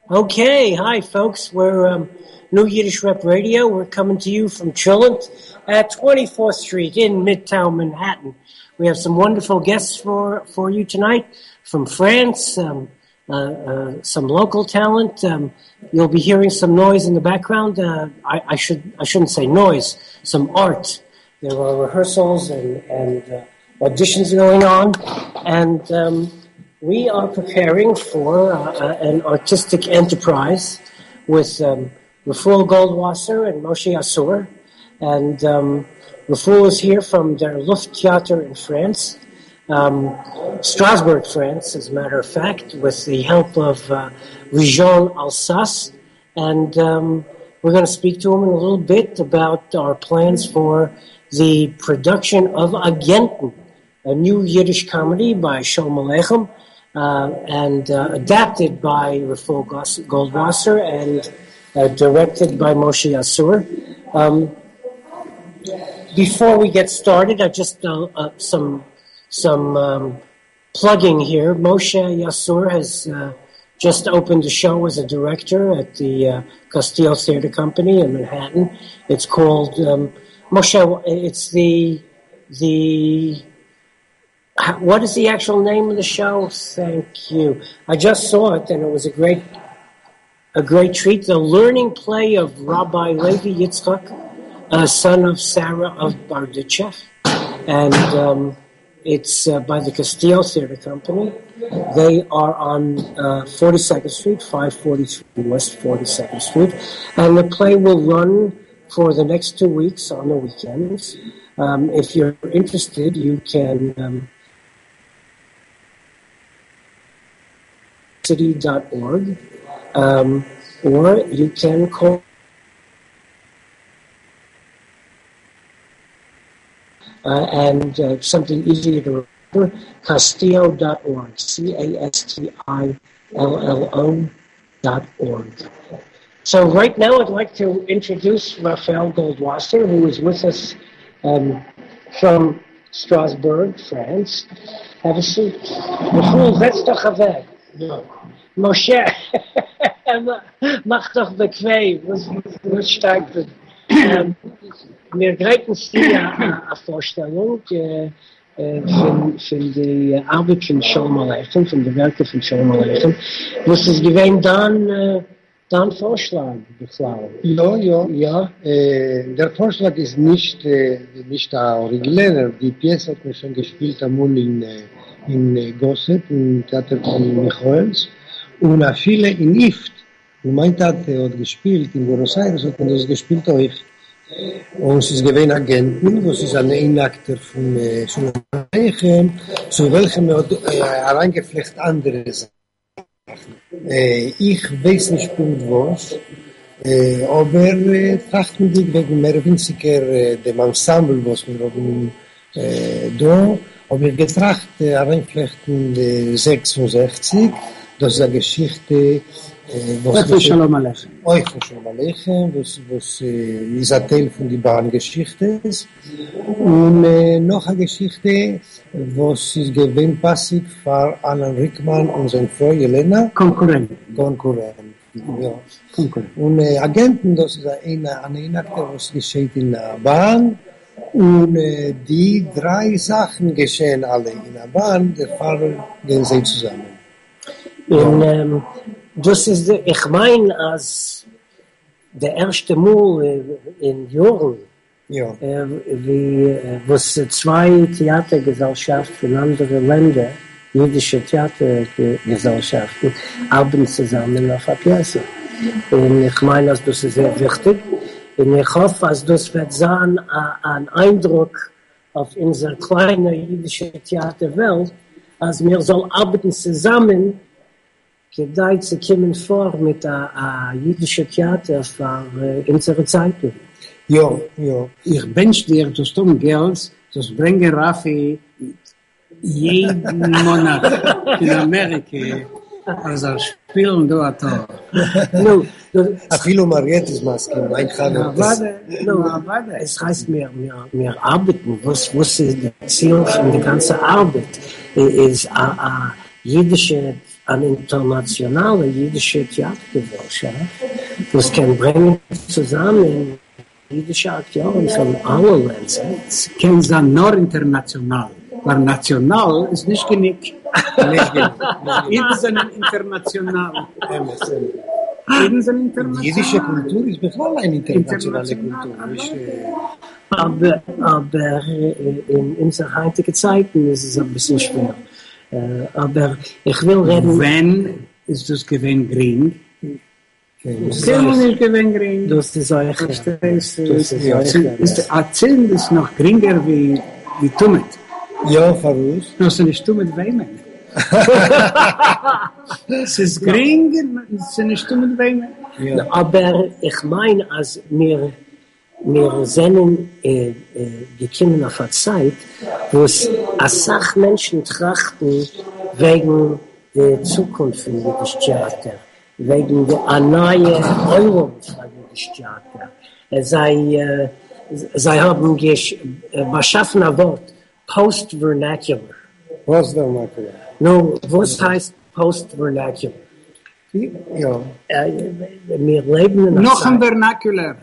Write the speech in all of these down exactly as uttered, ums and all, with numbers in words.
Okay, hi folks. We're um, New Yiddish Rep Radio. We're coming to you from Trillant at twenty-fourth Street in Midtown Manhattan. We have some wonderful guests for, for you tonight from France, um, uh, uh, some local talent. Um, you'll be hearing some noise in the background. Uh, I, I should I shouldn't say noise. Some art. There are rehearsals and and uh, auditions going on, and. Um, We are preparing for uh, an artistic enterprise with um, Raful Goldwasser and Moshe Assur. And um, Raful is here from der Lufttheater in France, um, Strasbourg, France, as a matter of fact, with the help of uh, Region Alsace. And um, we're going to speak to him in a little bit about our plans for the production of Agenten, a new Yiddish comedy by Sholem Aleichem. Uh, and uh, adapted by Raful Goldwasser and uh, directed by Moshe Assur. Um, before we get started, I just uh, uh, some some um, plugging here. Moshe Assur has uh, just opened a show as a director at the uh, Castile Theater Company in Manhattan. It's called um, Moshe. It's the the. What is the actual name of the show? Thank you. I just saw it, and it was a great, a great treat. The learning play of Rabbi Levi Yitzchak, uh, son of Sarah of Bardichev, and um, it's uh, by the Castile Theater Company. They are on uh, forty-second Street, five forty-three West forty-second Street, and the play will run for the next two weeks on the weekends. Um, if you're interested, you can. Um, city dot org, um, or you can call uh, and uh, something easier to remember, Castillo dot org, C A S T I L L O dot org. So right now I'd like to introduce Raful Goldwasser, who is with us um, from Strasbourg, France. Have a seat. Raful, setz doch weg. Ja. Moshe, mach doch bequem, was, was stark wird. Ähm, wir greifen dir eine Vorstellung äh, von, von der Arbeit von Sholem Aleichem, von der Werke von Sholem Aleichem. Was ist gewesen dann, äh, dann Vorschlag, Bechlau? Ja, ja, ja. Äh, der Vorschlag ist nicht, äh, nicht der originäre. Die Pièce hat man schon gespielt amul in äh, in Gosset, im Theater von Michoels, und auch viele in Ift. Und mein Theater hat gespielt, in Buenos Aires hat man das gespielt auch. Und es ist gewesen Agenten, was ist ein Einakter von äh, Sholem Aleichem, zu welchem er hat äh, hereingeflecht andere Sachen. Äh, ich weiß nicht Punkt was, äh, aber äh, trachten die wegen mehr winziger äh, dem Ensemble, was wir haben äh, da, habe ich getracht, äh, reinflechten äh, sechsundsechzig, das ist eine Geschichte, äh, was von Sholem Aleichem. Euch von Sholem Aleichem, was, was äh, ist ein Teil von der Bahngeschichte ist. Und äh, noch eine Geschichte, was ist gewinn passig für Alan Rickman und seine Frau Jelena. Konkurrent. Konkurrent, ja. Konkurrent. Und äh, Agenten, das ist eine, eine Akte, was geschieht in der Bahn. Und äh, die drei Sachen geschehen alle in der Bahn, der Fahrer gehen sie zusammen. Und ähm, das ist, ich meine, als der erste Mal äh, in Jahren, ja. äh, wie, äh, was zwei Theatergesellschaften von anderen Ländern, jüdische Theatergesellschaften, arbeiten zusammen auf der Pièce. Und ich meine, dass das ist sehr wichtig. Und ich hoffe, dass das wird sein, ein Eindruck auf unsere kleine jüdische Theaterwelt, als wir sollen arbeiten zusammen, gedei zu kommen vor mit einem jüdischen Theater für unsere Zeiten. Ja, ja. Ich wünsche dir, dass du Girls, das bringe Raffi jeden Monat in Amerika, als er spielen dort. No, אפילו מרגטס מסכים, מה איתך נותס? es heißt, wir, wir, wir arbeiten. Was, was ist das Ziel von der ganzen Arbeit? Ist, uh, uh, jüdische, eine internationale jüdische Theatergesellschaft, das kann bringen zusammen jüdische Akteure von allen Ländern. Es kann sein nur international, weil national ist nicht genug. Nicht genug. Jeden sind international. Jeden sind international. Jüdische Kultur ist בכלל eine internationale Kultur. Nicht, äh, Aber, aber in unserer heutigen Zeiten ist es ein bisschen schwer. Aber ich will reden... Wenn ist das gewinn gering? Das Kann man nicht gewinn gering? Das ist euch. Das ist Erzählen ist noch geringer wie, wie Tummet. Ja, Farus. Das ist nicht Tummet Weimen. Es ist geringer, es ist nicht Tummet Weimen. Ja. Aber ich meine, als wir, wir sind äh, äh, gekommen auf eine Zeit, wo es als Sachmenschen trachten wegen der Zukunft von jüdischem Theater, wegen der neuen Euro von jüdischem Theater. Es sei, äh, sie haben gesch, äh, beschaffen ein Wort, Post-Vernacular. Post-Vernacular. Nun, was heißt Post-Vernacular? Ja. Äh, wir leben in einer Noch ein Zeit, Vernacular.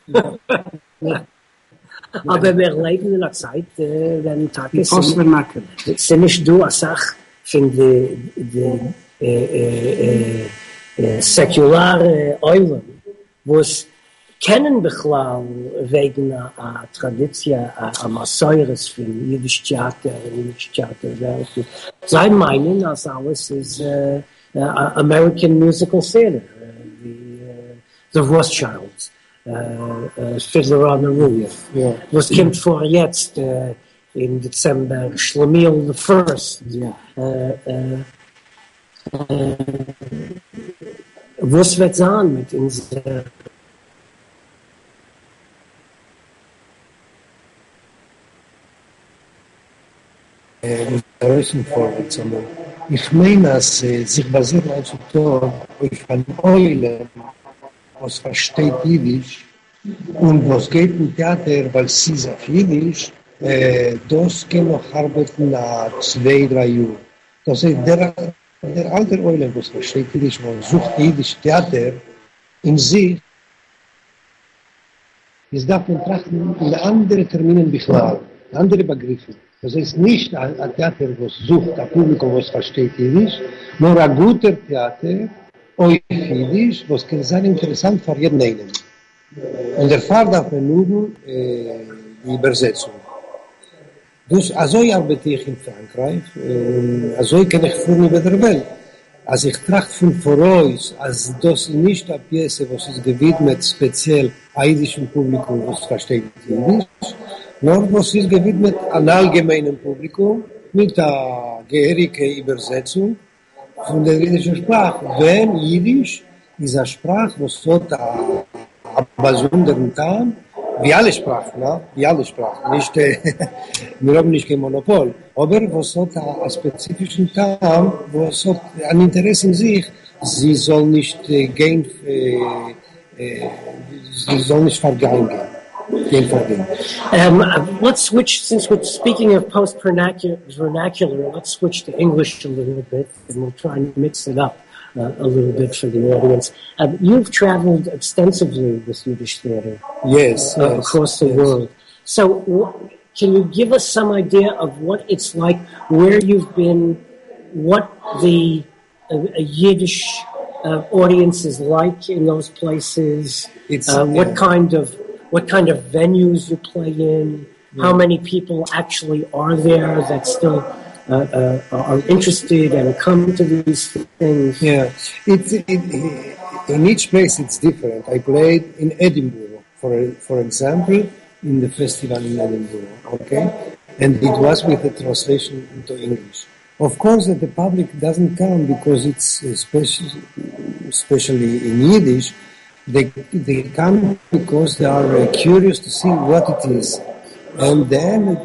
aber wir leben in einer Zeit, äh, wenn Tage sind, Post-Vernacular. sind nicht du als Sach von der de, äh, äh, äh, säkulare Eulen, wo es kennen Bechlau wegen einer Tradition, einer Masseures von jüdisch Theater, jüdisch Theaterwelt. Sie meinen, als alles ist äh, uh, American Musical Theater, uh, the, uh, the Rothschilds, uh, uh, Fiddler on the Roof. Ja. Was kommt vor jetzt uh, im Dezember? Schlemiel the First. Ja. Uh, uh, uh, was wird sein mit unserer Größen vorwärts. Ich meine, dass äh, sich basiert heutzutage auf eine Eule, was versteht Jiddisch und was geht im Theater, weil sie ist auf Jiddisch, äh, das kann noch arbeiten nach zwei, drei Jahren. Das ist der, der alte Eule, was versteht Jiddisch, was sucht Jiddisch Theater in sich, es darf man trachten in andere Terminen bechlaren, andere Begriffe. Das ist nicht ein, ein Theater, das sucht ein Publikum, das versteht Jiddisch, nur ein guter Theater, auf Jiddisch, was kann sein interessant für jeden einen. Und der Fall darf man nur äh, die Übersetzung. Dus, also arbeite ich in Frankreich, äh, also kann ich führen über der Welt. Als ich trachte von voraus, als das nicht eine Piese, was ist gewidmet speziell jüdischem Publikum, was versteht Jiddisch, nur was ist gewidmet an allgemeinem Publikum mit der gehörigen Übersetzung von der jüdischen Sprache. Wenn Jiddisch ist eine Sprache, was hat einen besonderen Ton, wie alle Sprachen, ne? Wie alle Sprachen. Nicht, äh, wir haben nicht kein Monopol. Aber was hat einen spezifischen Ton, was hat ein Interesse in sich, sie soll nicht äh, gehen, äh, äh, sie soll nicht vergehen gehen. Um, let's switch, since we're speaking of post-vernacular, vernacular, let's switch to English a little bit, and we'll try and mix it up uh, a little bit for the audience. Um, you've traveled extensively with Yiddish theater yes, uh, yes, across the yes. world. So wh- can you give us some idea of what it's like, where you've been, what the uh, Yiddish uh, audience is like in those places, It's, uh, what yeah. kind of what kind of venues you play in, how many people actually are there that still uh, uh, are interested and come to these things. Yeah, it, it, in each place it's different. I played in Edinburgh, for for example, in the festival in Edinburgh, okay? And it was with a translation into English. Of course, that the public doesn't come because it's especially, especially in Yiddish, They they come because they are uh, curious to see what it is, and then it,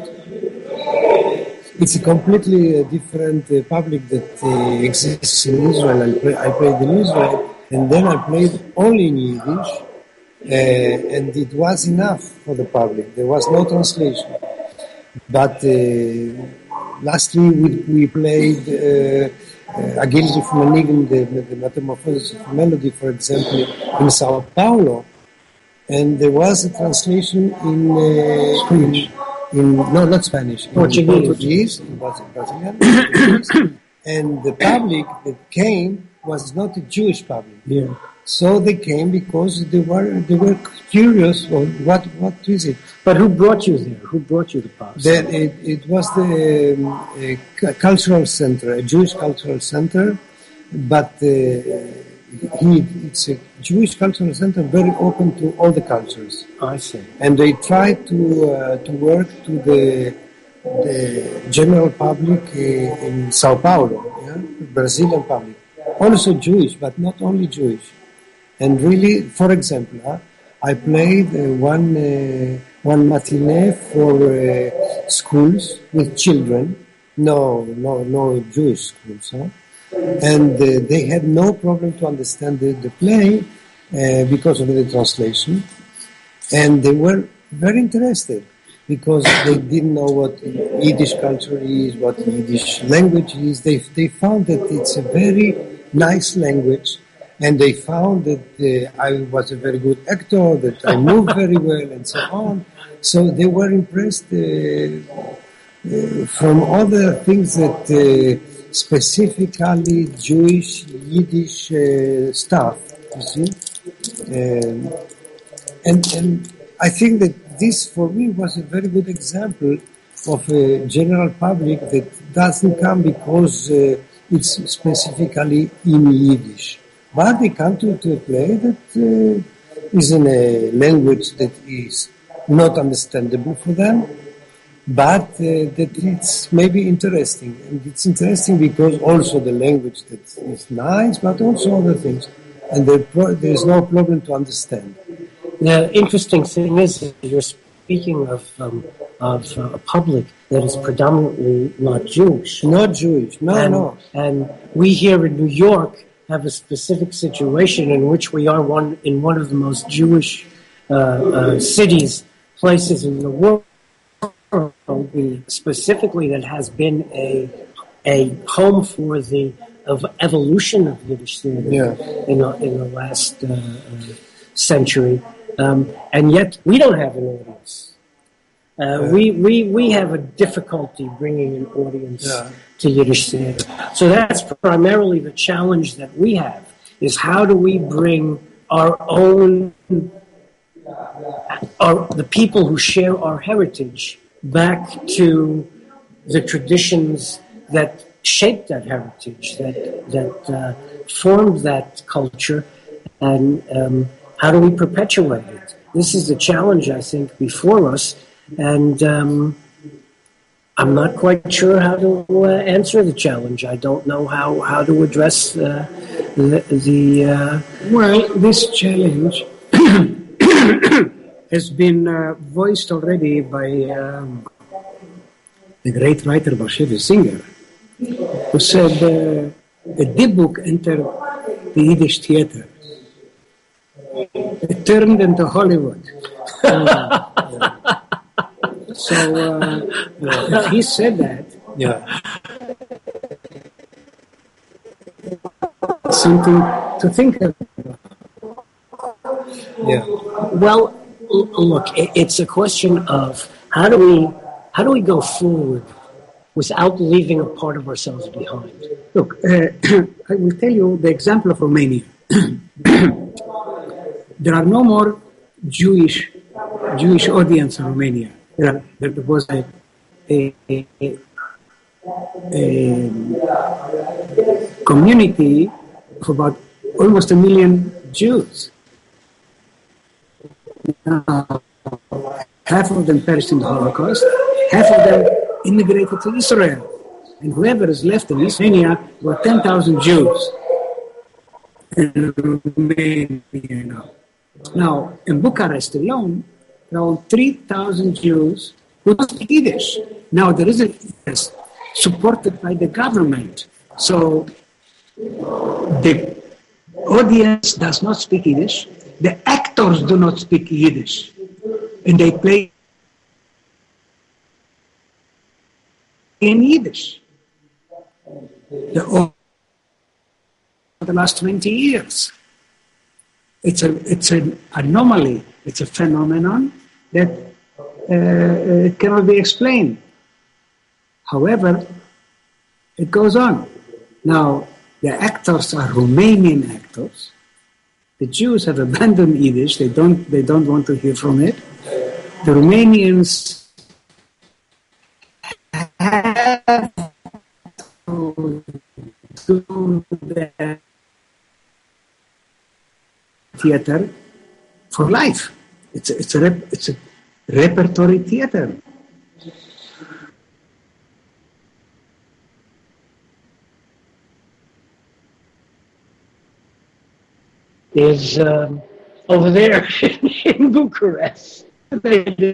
it's a completely uh, different uh, public that uh, exists in Israel. I, play, I played in Israel, and then I played only in Yiddish, uh, and it was enough for the public. There was no translation. But uh, lastly, we we played uh, uh, Agility from Enigma, the, the Metamorphosis of Melody, for example, in Sao Paulo. And there was a translation in, uh, Spanish. in, in no, not Spanish, Portuguese. in Portuguese, in Brazilian, Portuguese. And the public that came was not a Jewish public. Yeah. So they came because they were they were curious on what what is it. But who brought you there? Who brought you to Paris? That it, it was the um, a cu- cultural center, a Jewish cultural center, but uh, he, it's a Jewish cultural center very open to all the cultures. I see. And they try to uh, to work to the the general public uh, in Sao Paulo, yeah? Brazilian public, also Jewish, but not only Jewish. And really, for example, huh, I played uh, one uh, one matinee for uh, schools with children. No, no, no Jewish schools, huh? And uh, they had no problem to understand the, the play uh, because of the translation, and they were very interested because they didn't know what Yiddish culture is, what Yiddish language is. They they found that it's a very nice language. And they found that uh, I was a very good actor, that I moved very well, and so on. So they were impressed uh, uh, from other things that uh, specifically Jewish, Yiddish uh, stuff, you see. Um, and, and I think that this, for me, was a very good example of a general public that doesn't come because uh, it's specifically in Yiddish. But they come to, to a play that uh, is in a language that is not understandable for them, but uh, that it's maybe interesting. And it's interesting because also the language that is nice, but also other things. And there, pro- there's no problem to understand. The interesting thing is that you're speaking of, um, of uh, a public that is predominantly not Jewish. Not Jewish, no, and, no. And we here in New York have a specific situation in which we are one in one of the most Jewish uh, uh, cities, places in the world, specifically that has been a a home for the of evolution of Yiddish theater yeah. in, the, in the last uh, uh, century, um, and yet we don't have an audience. Uh, yeah. we, we, we have a difficulty bringing an audience yeah. to Yiddish theater. So that's primarily the challenge that we have, is how do we bring our own, our, the people who share our heritage back to the traditions that shaped that heritage, that, that uh, formed that culture, and um, how do we perpetuate it? This is the challenge, I think, before us. And um, I'm not quite sure how to uh, answer the challenge. I don't know how, how to address uh, the... the uh... Well, this challenge has been uh, voiced already by um, the great writer Bashevis Singer, who said uh, the Dibbuk entered the Yiddish theater. It turned into Hollywood. uh, yeah. So, uh, if he said that, yeah, something to think about. Yeah. Well, look, it's a question of how do we how do we go forward without leaving a part of ourselves behind? Look, uh, I will tell you the example of Romania. There are no more Jewish Jewish audience in Romania. There, there was a, a, a, a community of about almost a million Jews. Now, half of them perished in the Holocaust, half of them immigrated to Israel. And whoever is left in Romania were ten thousand Jews in Romania now. Now, in Bucharest alone, around three thousand Jews who don't speak Yiddish. Now, there is a yes, supported by the government. So, the audience does not speak Yiddish. The actors do not speak Yiddish. And they play in Yiddish. The the last twenty years. It's a it's an anomaly. It's a phenomenon that uh, it cannot be explained. However, it goes on. Now, the actors are Romanian actors. The Jews have abandoned Yiddish. They don't they don't want to hear from it. The Romanians have to do their theater for life. It's a, it's a rep, it's a repertory theater. Is um, over there in Bucharest. The,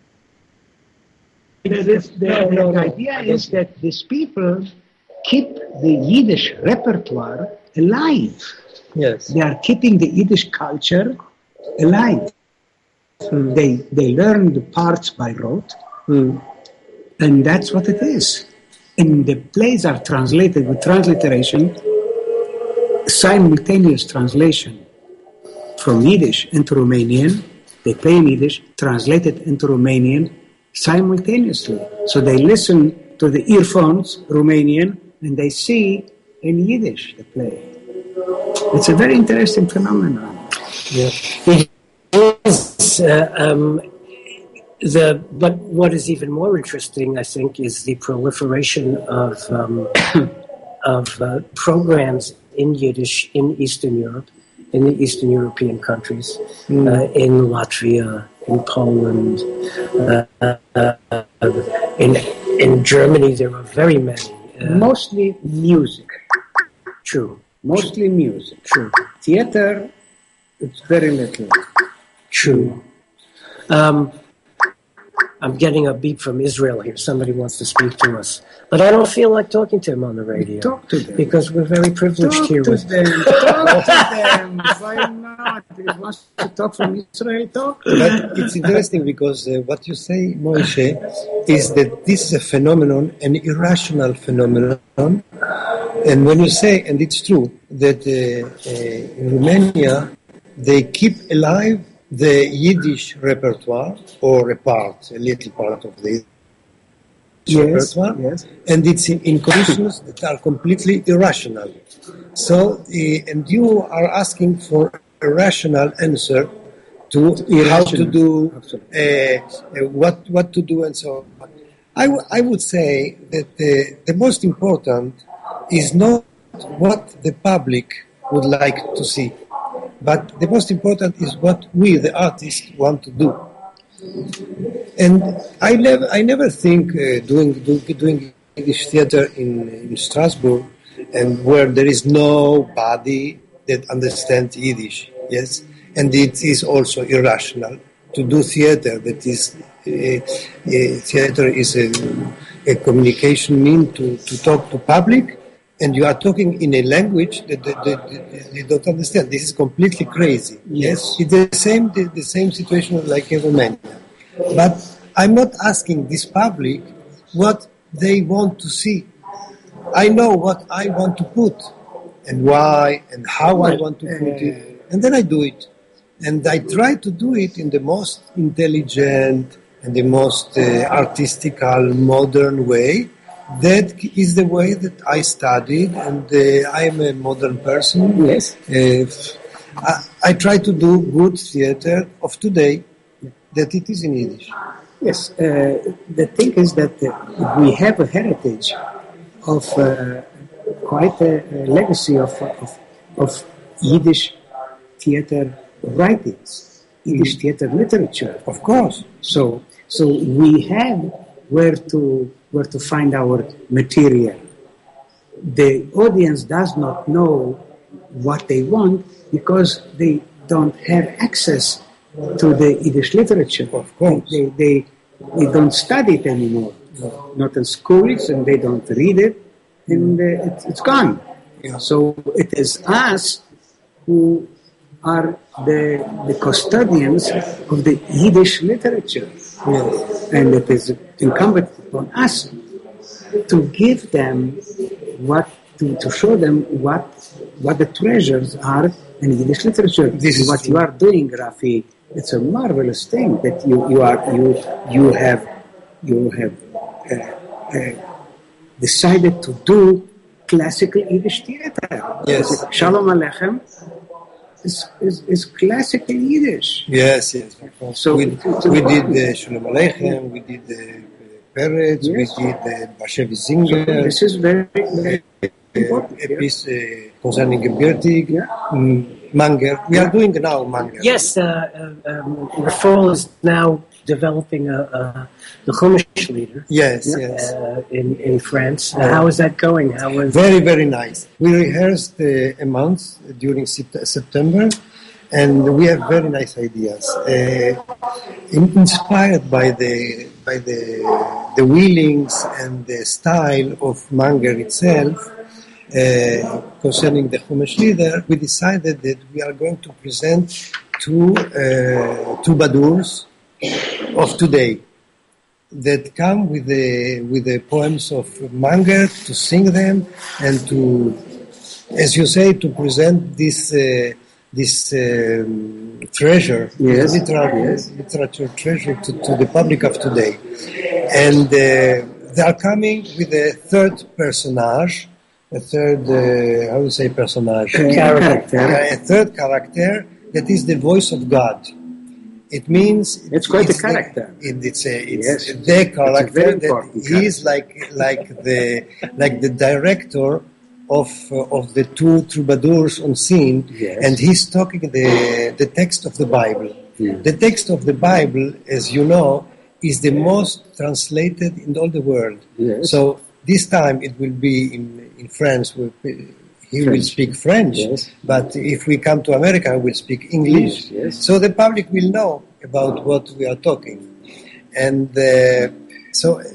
the, the, the idea is that these people keep the Yiddish repertoire alive. Yes. They are keeping the Yiddish culture alive. Mm. They they learn the parts by rote, mm. and that's what it is. And the plays are translated with transliteration, simultaneous translation from Yiddish into Romanian. They play in Yiddish, translate it into Romanian simultaneously. So they listen to the earphones, Romanian, and they see in Yiddish the play. It's a very interesting phenomenon. Yeah. It is, uh, um, the, but what is even more interesting, I think, is the proliferation of, um, of uh, programs in Yiddish in Eastern Europe, in the Eastern European countries, mm. uh, in Latvia, in Poland, uh, uh, uh, in, in Germany there are very many. Uh, Mostly music. True. Mostly music. True. Theater, it's very little. True. Um, I'm getting a beep from Israel here. Somebody wants to speak to us. But I don't feel like talking to him on the radio. Talk to them. Because we're very privileged talk here. To with them. Talk to them. Why not? If he wants to talk from Israel, talk. But it's interesting because uh, what you say, Moishe, is that this is a phenomenon, an irrational phenomenon. And when you say, and it's true, that uh, uh, in Romania, they keep alive the Yiddish repertoire, or a part, a little part of the yes, repertoire, yes. and it's in, in conditions that are completely irrational. So, uh, and you are asking for a rational answer to irrational. How to do, uh, uh, what what to do, and so on. I, w- I would say that the, the most important is not what the public would like to see, but the most important is what we, the artists, want to do. And I never, I never think uh, doing do, doing Yiddish theater in, in Strasbourg, and where there is nobody that understands Yiddish. Yes, and it is also irrational to do theater. That is, uh, uh, theater is a, a communication mean to, to talk to public. And you are talking in a language that, that, that, that they don't understand. This is completely crazy. Yes, it's the same the, the same situation like in Romania. But I'm not asking this public what they want to see. I know what I want to put, and why, and how I want to put it, and then I do it. And I try to do it in the most intelligent and the most uh, artistical, modern way. That is the way that I studied, and uh, I am a modern person. Yes. Uh, I, I try to do good theater of today, that it is in Yiddish. Yes. Uh, the thing is that uh, we have a heritage of uh, quite a, a legacy of, of, of Yiddish theater writings, Yiddish mm. theater literature. Of course. So, so we have where to where to find our material. The audience does not know what they want because they don't have access to the Yiddish literature. Of course. They, they, they don't study it anymore. Not in schools, and they don't read it, and uh, it, it's gone. Yeah. So it is us who are the, the custodians of the Yiddish literature. Yeah. And it is incumbent upon us to give them what to, to show them what what the treasures are in Yiddish literature. This is what true. you are doing, Rafi. It's a marvelous thing that you, you are you you have you have uh, uh, decided to do classical Yiddish theater. Yes. Shalom Aleichem is, is, is classical Yiddish. Yes, yes. So we, it's we did important. the Shalom Aleichem, we did the Peretz, Yes. we did the Bashevi Zinger, This is very, very important. a piece uh, concerning Gebirtig, Yeah. mm, Manger. We are doing now Manger. Yes, uh, uh, um, Rafal is now developing a, a the Chumash leader Yes, Yeah. yes. uh, in in France. Uh, how is that going? How is Very, very nice. We rehearsed uh, a month during Sept- September, and we have very nice ideas. Uh, in- inspired by the by the the wheelings and the style of Manger itself, uh, concerning the Chumash leader, we decided that we are going to present two uh, troubadours of today that come with the with the poems of Manger to sing them and to, as you say, to present this uh, this um, treasure, Yes, literary, yes. literature treasure to, to the public of today. And uh, they are coming with a third personage, a third, uh, how do you say personage? Character. A third character that is the voice of God. It means It's quite a the- character. it- it's a, it's Yes. the It's a character very that important he is like like the like the director of uh, of the two troubadours on scene, Yes. and he's talking the the text of the Bible. Yeah. The text of the Bible, as you know, is the most translated in all the world. Yes. So this time it will be in in France. Will be, he will French. speak French, Yes. but if we come to America, we'll speak English. English, yes. So the public will know about what we are talking. And uh, so uh,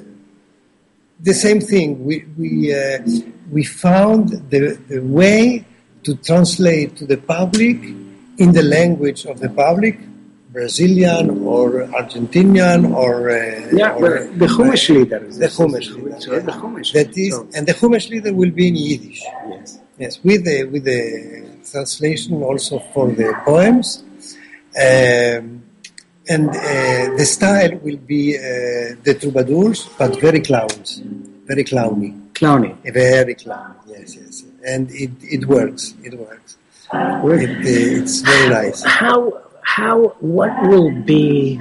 the same thing, we, we, uh, we found the, the way to translate to the public in the language of the public, Brazilian or Argentinian or... Uh, Yeah, or the, the Chumash leader. the Chumash leader. So the Chumash That leader. is, So- and the Chumash leader will be in Yiddish. Yes. Yes, with the with the translation also for the poems, um, and uh, the style will be uh, the troubadours, but very clowns, very clowny, Clowny. very clowny. Yes, yes, and it, it works. It works. It, uh, it's very nice. how how what will be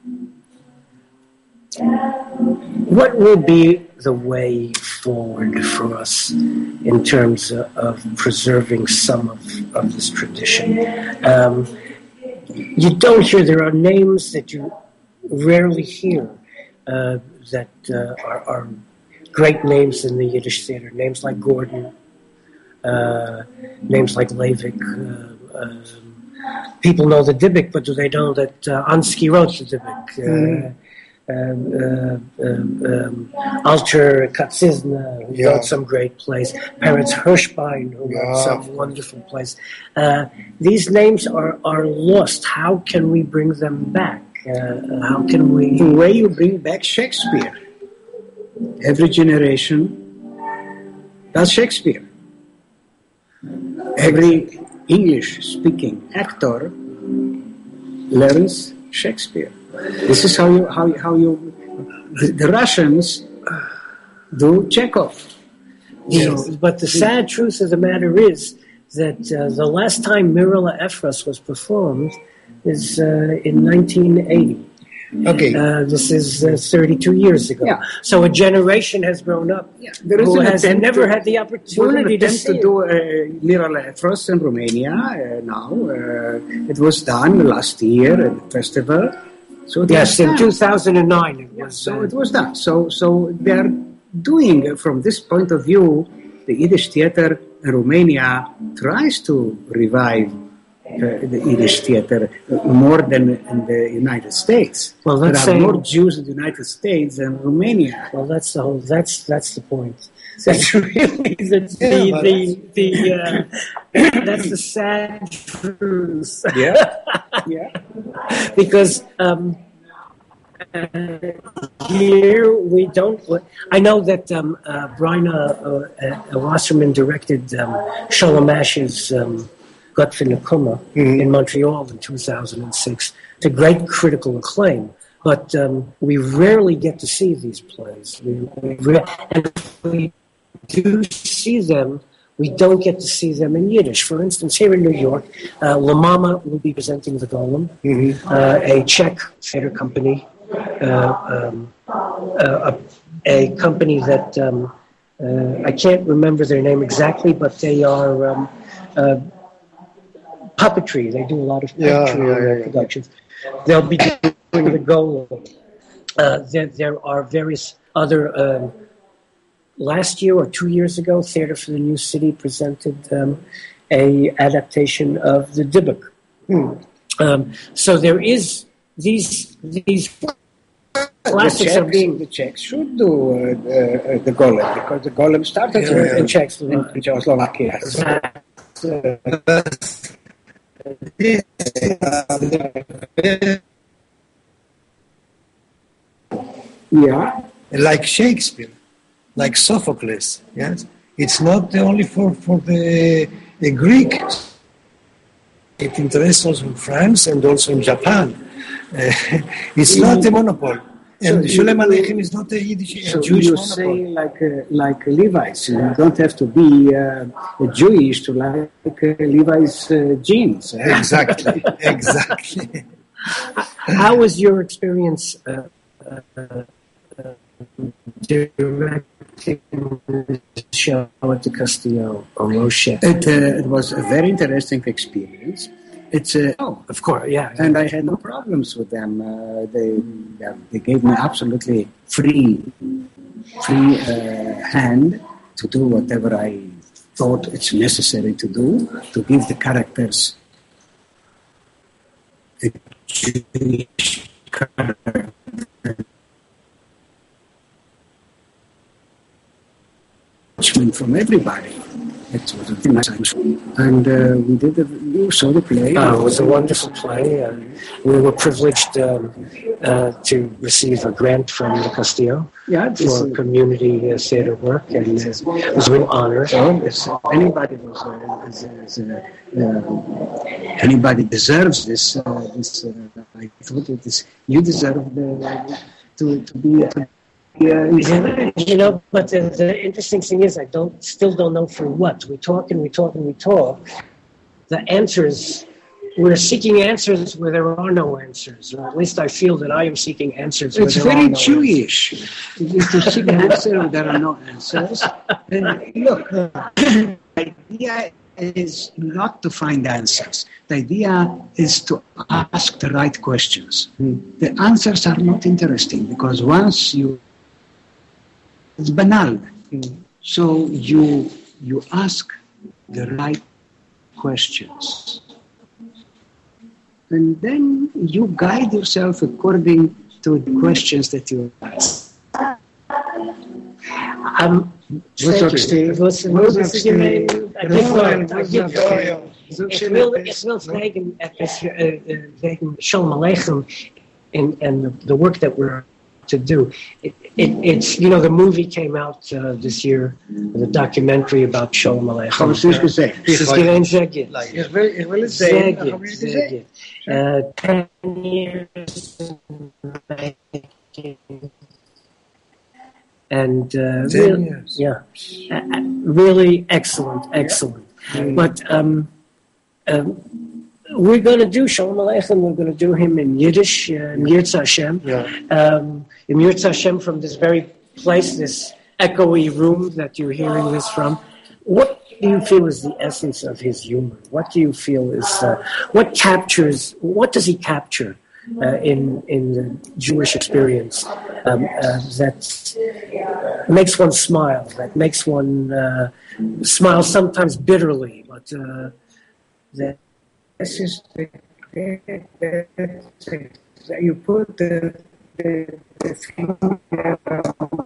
what will be the way forward for us in terms of, of preserving some of, of this tradition? Um, you don't hear, there are names that you rarely hear uh, that uh, are, are great names in the Yiddish theater, names like Gordon, uh, names like Leivik. Uh, um, people know the Dybbuk, but do they know that uh, Ansky wrote the Dybbuk? Uh, um, uh, um, um, Alter Katzizna, who Yeah. wrote some great plays, Peretz Hirschbein, who Yeah. wrote some wonderful plays. Uh, these names are, are lost. How can we bring them back? Uh, how can we... The way you bring back Shakespeare. Every generation does Shakespeare. Every English-speaking actor learns Shakespeare. This is how you how you, how you the, the Russians do Chekhov. You know, but the sad truth of the matter is that uh, the last time Mirala Efros was performed is uh, in nineteen eighty. Okay. Uh, this is uh, thirty-two years ago. Yeah. So a generation has grown up There is who an has attempt never to- had the There was an opportunity to attempt see to it. do uh, Mirala Efros in Romania uh, now. Uh, it was done last year at the festival. So it Yes, was in done. two thousand nine it was. So uh, it was done. So, so they are doing, uh, from this point of view, the Yiddish theater in Romania tries to revive uh, the Yiddish theater uh, more than in the United States. Well, there let's are say- more Jews in the United States than Romania. Well, that's the whole. That's that's the point. That's really the the Yeah, but the, the uh, that's the sad truth. Yeah, yeah. Because um, here we don't. I know that um, uh, Brian uh, uh, Wasserman directed um, Shalom Ash's um, Gutfin Nakuma mm-hmm. in Montreal in two thousand six to great critical acclaim. But um, we rarely get to see these plays. We, we re- and if we do see them, we don't get to see them in Yiddish. For instance, here in New York, uh, La Mama will be presenting the Golem, mm-hmm. uh, a Czech theater company, uh, um, uh, a, a company that um, uh, I can't remember their name exactly, but they are um, uh, puppetry. They do a lot of puppetry yeah, yeah, yeah, productions. Yeah. They'll be doing the Golem. Uh, there, there are various other. Um, Last year or two years ago, Theater for the New City presented um, a adaptation of the Dybbuk. Hmm. Um, so there is these these classics the are being the Czechs should do uh, uh, the Golem because the Golem started yeah, in, in Czech in, in Czechoslovakia. Yeah, like Shakespeare. Like Sophocles, yes, it's not only for for the, the Greek. It interests also in France and also in Japan. Uh, it's mm. not a monopoly, and so Sholem Aleichem is not a Yiddish, so a Jewish you monopoly. say like uh, like Levites. You don't have to be uh, Jewish to like uh, Levi's uh, jeans. Exactly, exactly. How was your experience? Uh, uh, uh, directing the show at the Castillo or Roche? It, uh, it was a very interesting experience. It's uh, oh, of course, yeah, and I had no problems with them. Uh, they yeah, they gave me absolutely free free uh, hand to do whatever I thought it's necessary to do to give the characters a Jewish character. From everybody. It was a very nice time. And uh, we did the, we saw the play. Oh, it was a wonderful play. Uh, we were privileged um, uh, to receive a grant from the Castillo yeah, for community uh, theater work, and it was an honor. So if anybody was, uh, is, is, uh, uh, anybody deserves this, uh, this uh, I thought it is, you deserve the, to, to be to Yeah, you know, but the, the interesting thing is I don't still don't know for what. We talk and we talk and we talk. The answers, we're seeking answers where there are no answers, or at least I feel that I am seeking answers where it's there very are no Jewish. Answers. To seek an answer where there are no answers. And look, the idea is not to find answers. The idea is to ask the right questions. Hmm. The answers are not interesting because once you it's banal. Mm. So you you ask the right questions. And then you guide yourself according to the questions that you ask. Um, Steve. Ik wil zeggen, wegen Shalom Aleichem and the work that we're to do. It, it, it's, you know, the movie came out uh, this year, the documentary about Shalom Aleichem. Wat is gezegd? Het is geen zegje. Ik wil het zeggen. Zegje. Uh, ten years and uh, really, years. yeah, uh, really excellent, excellent. Yeah. But um, um, we're going to do Shalom Aleichem. We're going to do him in Yiddish, uh, in Yirtzeh Hashem. Yeah. Um, in Yirtzeh Hashem, from this very place, this echoey room that you're hearing this from. What do you feel is the essence of his humor? What do you feel is uh, what captures? What does he capture uh, in in the Jewish experience um, uh, that makes one smile? That makes one uh, smile sometimes bitterly, but uh, that. This is the, the, the, the you put the, the, the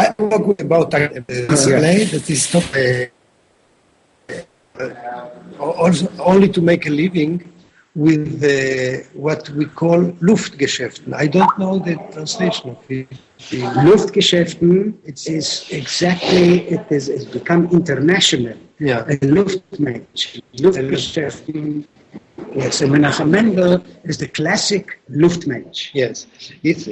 I talk about display that is top, uh, uh, also only to make a living with uh, what we call Luftgeschäften. I don't know the translation of it. Luftgeschäften, it is exactly, it is it's become international. Yeah. A Luftmensch. Luftgeschäften, yes, and Menachem Mendel is the classic Luftmensch. Yes. It's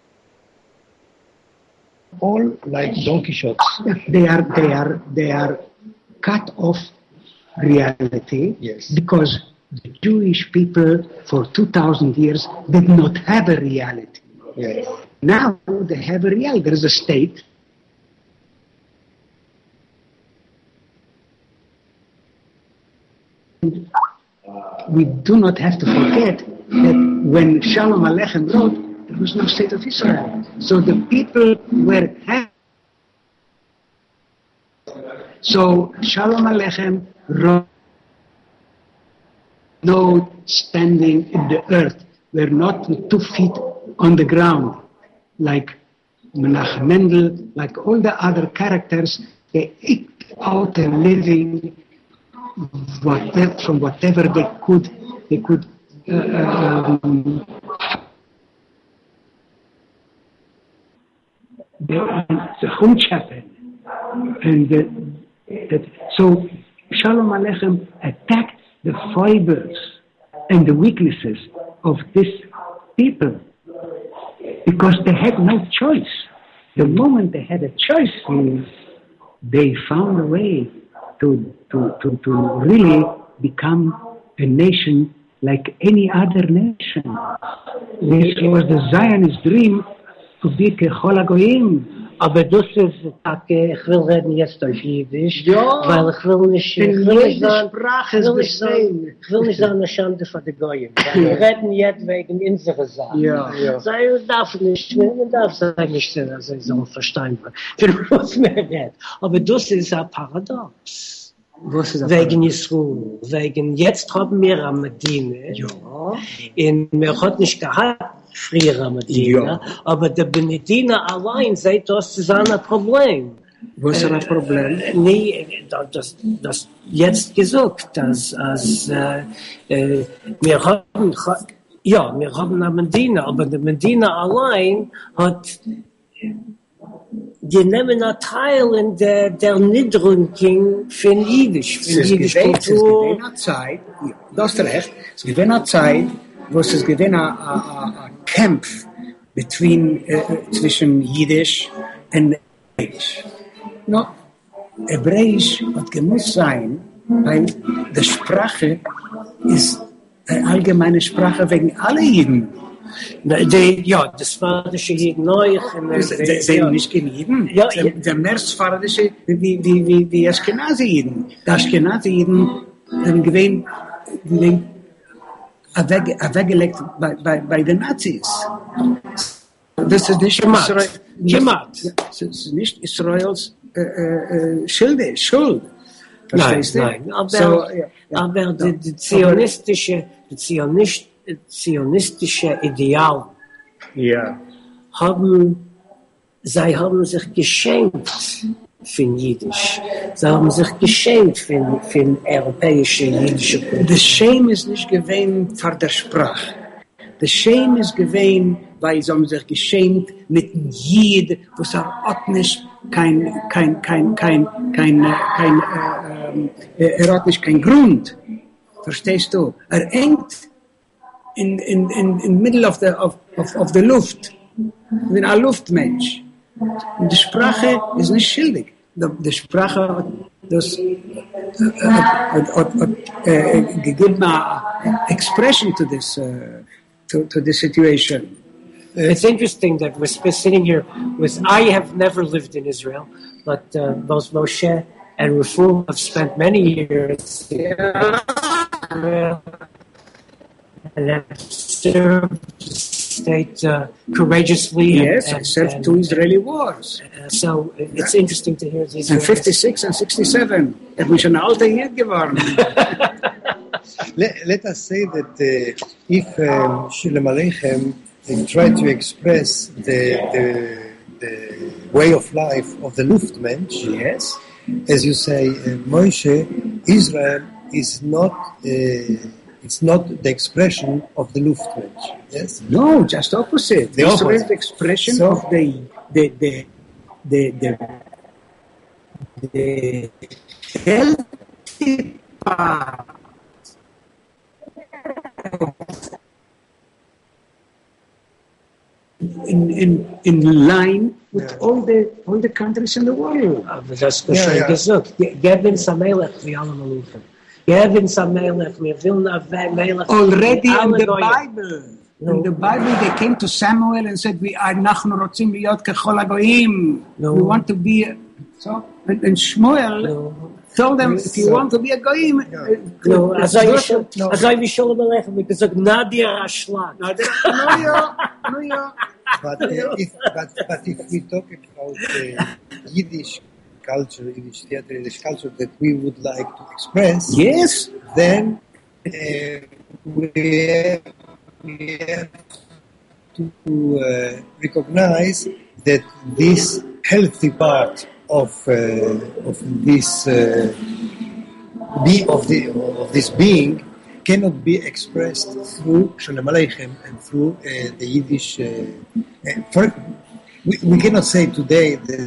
all like Don Quixote. They are, they are, they are cut off reality. Yes. Because the Jewish people for two thousand years did not have a reality. Yes. Now they have a reality. There is a state. We do not have to forget that when Shalom Aleichem wrote, there was no state of Israel. So the people were happy. So Shalom Aleichem wrote, no standing in the earth. We're not with two feet on the ground, like Menachem Mendel, like all the other characters. They ate out a living whatever, from whatever they could. They could. Uh, um, the Chumchafe, and the, that, so Shalom Aleichem attacked the fibers and the weaknesses of this people because they had no choice. The moment they had a choice, they found a way to, to, to, to really become a nation like any other nation. This was the Zionist dream to be Kechol HaGoyim. Aber das ist, ich will reden jetzt auf Jiddisch, Ja, weil ich will nicht, ich will nicht sagen, Sprache ich will ist nicht sagen, ich will nicht sagen, eine Schande für die Goyim. Wir reden jetzt wegen unserer Sache. Ja, ja. So, man darf nicht, man darf sagen, nicht, dass sie so verstehen, für was man redet. Aber das ist ein Paradox. Was ist Wegen Yisroel, wegen, jetzt haben wir eine Medina, Ja. und wir hat nicht gehabt, früher am Medina, Ja. aber der Benedina allein sagt, das ist ein Problem. Was ist das Problem? Nee, das, das jetzt gesagt, dass, als, äh, äh, wir haben, ja, wir haben eine Medina, aber der Medina allein hat genommen einen Teil in der, der Niederung von Jiddisch, von Jiddisch Kultur. Es gibt eine Zeit, ja, du hast recht, es gibt eine Zeit, wo es gibt ein Kampf between, uh, zwischen Jiddisch und Hebräisch. No, Hebräisch hat gemusst sein, weil die Sprache ist eine allgemeine Sprache wegen aller Jiden. Die, ja, das war das Jeden neu. Sie sind nicht gegen Jiden. Ja, der, der Mehrfaradische, wie, wie, wie, wie Ashkenazi-Jiden. Die Ashkenazi-Jiden haben gewähnt, weggelegt bei, bei, bei den Nazis. Das ist nicht Israel. Das ist nicht Israels äh, äh, Schilde, Schuld. Verstehst Nein, du? nein. Aber, So, ja, ja. aber die, die zionistische, die Zionist, zionistische Ideal Ja. haben, sie haben sich geschenkt von Jiddisch. Sie haben sich geschenkt von, von europäischer jiddischer Kultur. The shame ist nicht gewähnt für der Sprache. The shame ist gewähnt, weil sie haben sich geschämt mit dem Jid, was er hat nicht kein, kein, kein, kein, kein, äh, kein, äh, äh, er hat nicht kein Grund. Verstehst du? Er hängt in, in, in, in middle of the, of, of, of the Luft. Ich bin ein Luftmensch. Und die Sprache ist nicht schuldig. Die, die Sprache hat das äh, hat, hat, hat, äh, gegeben eine expression to this, uh, to, to this situation. It's interesting that we're sitting here with, I have never lived in Israel, but uh, both Moshe and Raful have spent many years in Israel and have served the state uh, courageously. Yes, and, I served and, two Israeli wars. Uh, so it's interesting to hear these. In fifty-six and sixty-seven. Ich bin schon ein alter Jid geworden. let, let us say that uh, if um, Shalom Aleichem they try to express the, the, the way of life of the Luftmensch. Yes. As you say, uh, Moshe, Israel is not uh, it's not the expression of the Luftmensch. Yes. No, just opposite. The Israel opposite. is the expression So- of the the the the the, the healthy part in in in line with Yeah. all the all the countries in the world. Aber das ist Ja, schon ja. gesagt. Geben Sie Melech wie alle Malufen. Geben Sie Melech, wir wollen auf Melech. Already in alle the Goyim. Bible. No. In the Bible, they came to Samuel and said, "We are nachnu rotzim liyot kechol hagoyim. No. We want to be." a-" So, and, and Shmuel No. told them, "If you So- want to be a goyim, uh, No, it's as I good." wish, as I wish all Melech, because of Nadia Ashlag. No, they- no, yo, no, yo. But, uh, if, but, but if we talk about uh, Yiddish culture, Yiddish theater, Yiddish culture that we would like to express, Yes, then uh, we, have, we have to uh, recognize that this healthy part of uh, of this uh, be of the of this being cannot be expressed through Shalom Aleichem and through uh, the Yiddish. Uh, uh, for, we, we cannot say today that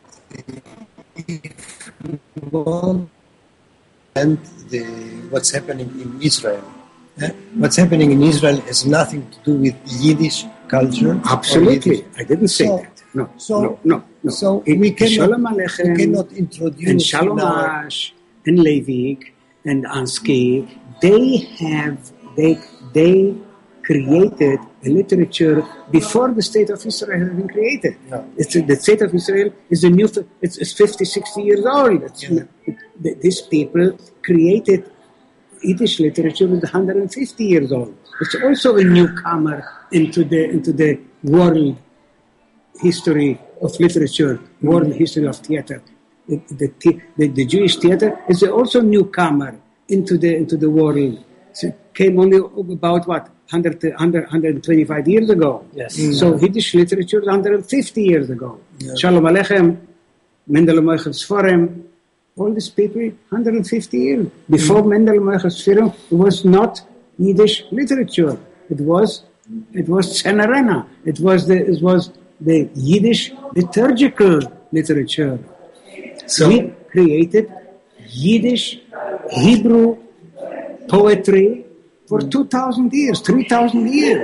if we want and the, what's happening in Israel. eh, What's happening in Israel has nothing to do with Yiddish culture. or absolutely. Yiddish- I didn't say So- that. No, so- no, no, no. So In we cannot, Shalom we Aleichem cannot introduce and Shalom in our- Ash and Levik and Ansky, they have they they created a literature before the state of Israel had been created. No. It's the state of Israel is a new it's, it's fifty, sixty years old. It's, Yeah. it, these people created Yiddish literature is one hundred fifty years old. It's also a newcomer into the into the world history of literature, world history of theater. The, the, the, the Jewish theater is also a newcomer into the into the world. So it came only about what one hundred, one hundred, one hundred twenty-five years ago. Yes. So Yiddish literature is one hundred fifty years ago. Yeah. Shalom Aleichem, Mendel Moichet Sforim, all these people, one hundred fifty years. Before Mendel Moichet Sforim, it was not Yiddish literature. It was it was Tzenerena. It was the it was the Yiddish liturgical literature. So- we created Yiddish Hebrew poetry for two thousand years, three thousand years.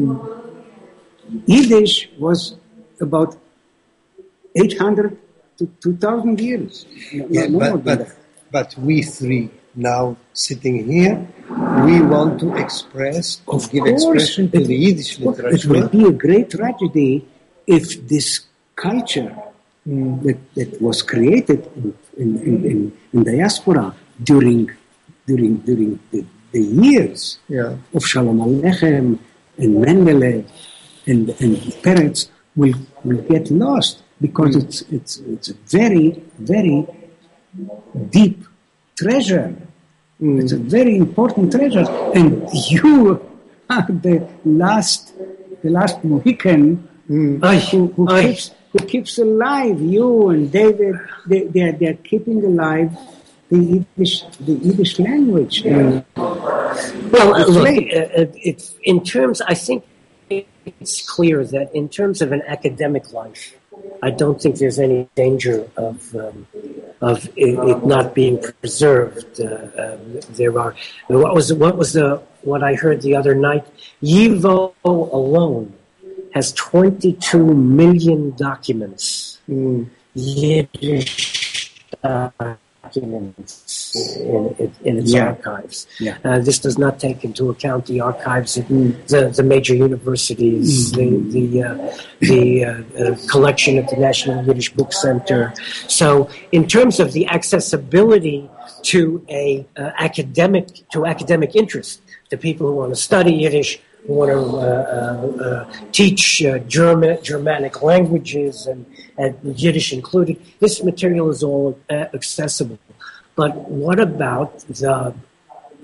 Yiddish was about eight hundred to two thousand years. No, Yeah, no more but, than but, that. but we three now sitting here, we want to express, to Of give course, expression to it- the Yiddish It will literature. be a great tragedy if this culture that, that was created in, in, in, in, in diaspora during during during the, the years Yeah. of Shalom Aleichem and Mendele and and Peretz will will get lost because it's it's it's a very very deep treasure. It's a very important treasure, and you are the last the last Mohican Ay, who, who ay. keeps who keeps alive. You and David, they they are, they are keeping alive the Yiddish the Yiddish language. Well, uh, It's look, late. uh, uh, it's in terms. I think it's clear that in terms of an academic life, I don't think there's any danger of um, of it, it not being preserved. Uh, uh, there are. What was what was the what I heard the other night? YIVO alone has twenty-two million documents. Yiddish documents in, in, in its Yeah. archives. Yeah. Uh, this does not take into account the archives at the, the major universities, the the, uh, the uh, uh, collection at the National Yiddish Book Center. So, in terms of the accessibility to a uh, academic to academic interest, to people who want to study Yiddish, who want to uh, uh, uh, teach uh, German, Germanic languages and, and Yiddish included, this material is all uh, accessible. But what about the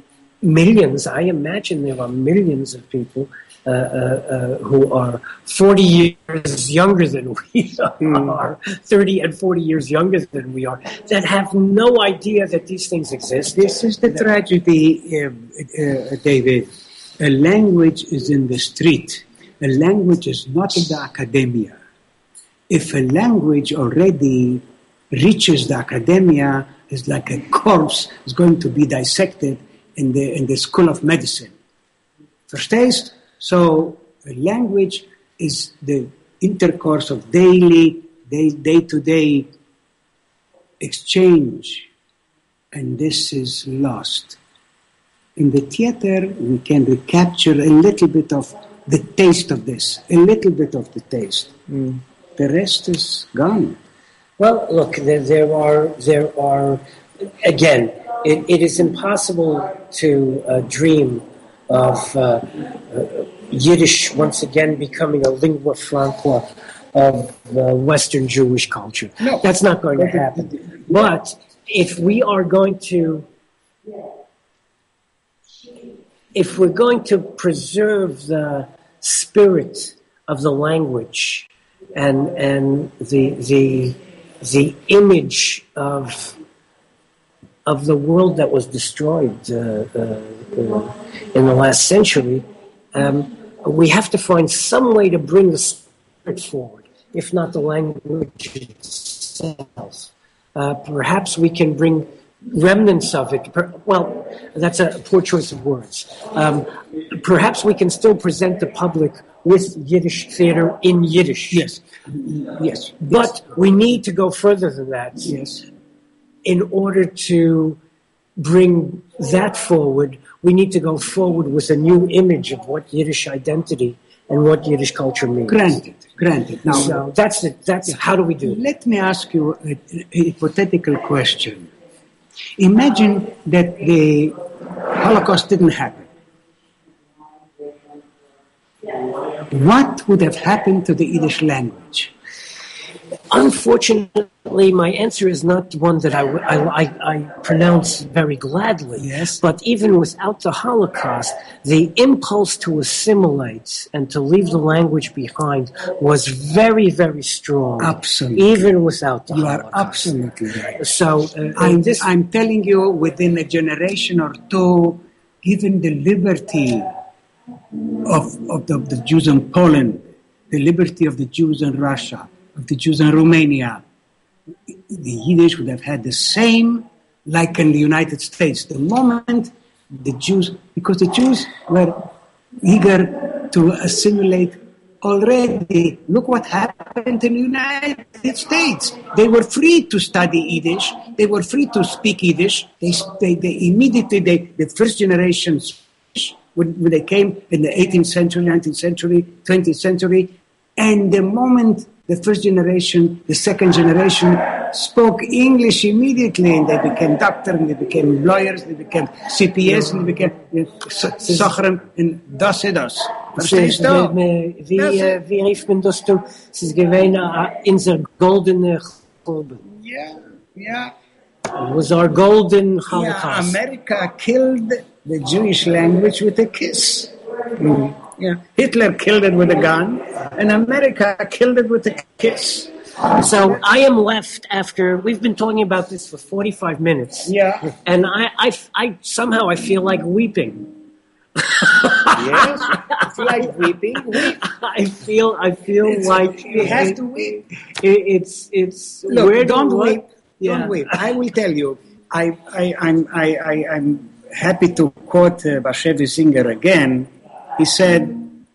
millions, I imagine there are millions of people uh, uh, uh, who are forty years younger than we are, thirty and forty years younger than we are, that have no idea that these things exist. This is the tragedy, uh, uh, David. A language is in the street. A language is not in the academia. If a language already reaches the academia, it's like a corpse is going to be dissected in the in the school of medicine. Verstehst? So a language is the intercourse of daily, day, day-to-day exchange, and this is lost. In the theater, we can recapture a little bit of the taste of this, a little bit of the taste. Mm. The rest is gone. Well, look, there, there are, there are, again, it, it is impossible to uh, dream of uh, uh, Yiddish once again becoming a lingua franca of uh, Western Jewish culture. No. That's not going to happen. But if we are going to, if we're going to preserve the spirit of the language and and the the the image of of the world that was destroyed uh, uh, uh, in the last century, um, we have to find some way to bring the spirit forward, if not the language itself. Uh, perhaps we can bring remnants of it. Per, well, that's a poor choice of words. Um, perhaps we can still present the public with Yiddish theater in Yiddish. Yes, yes. But yes. we need to go further than that. Yes. In order to bring that forward, we need to go forward with a new image of what Yiddish identity and what Yiddish culture means. Granted, granted. Now, so that's it. That's how do we do it? Let me ask you a, a hypothetical question. Imagine that the Holocaust didn't happen. What would have happened to the Yiddish language? Unfortunately, my answer is not one that I, I, I, I pronounce very gladly. Yes. But even without the Holocaust, the impulse to assimilate and to leave the language behind was very, very strong. Absolutely. Even without the you Holocaust. You are absolutely right. So uh, I'm, this, I'm telling you, within a generation or two, given the liberty of, of the, the Jews in Poland, the liberty of the Jews in Russia, of the Jews in Romania, the Yiddish would have had the same like in the United States. The moment the Jews, because the Jews were eager to assimilate already. Look what happened in the United States. They were free to study Yiddish. They were free to speak Yiddish. They, they, they immediately, they, the first generations, when, when they came in the eighteenth century, nineteenth century, twentieth century, and the moment the first generation, the second generation spoke English immediately, and they became doctors, and they became lawyers, they became C P S, and they became Sochrim, and das ist das. Verstehst du? Wie, wie rief man das du? Es ist gewesen unser goldene Churban. Yeah, yeah. It was our golden Holocaust. Yeah, America killed the Jewish language with a kiss. Mm. Yeah, Hitler killed it with a gun, and America killed it with a kiss. So I am left after, we've been talking about this for forty-five minutes. Yeah. And I, I, I somehow I feel like weeping. Yes, I feel like weeping. Weep. I feel, I feel it's, like you have it, to weep. It, it's, it's. Look, where don't do weep. Yeah. Don't weep. I will tell you. I, I, I'm, I, I, I'm happy to quote uh, Bashevi Singer again. He said,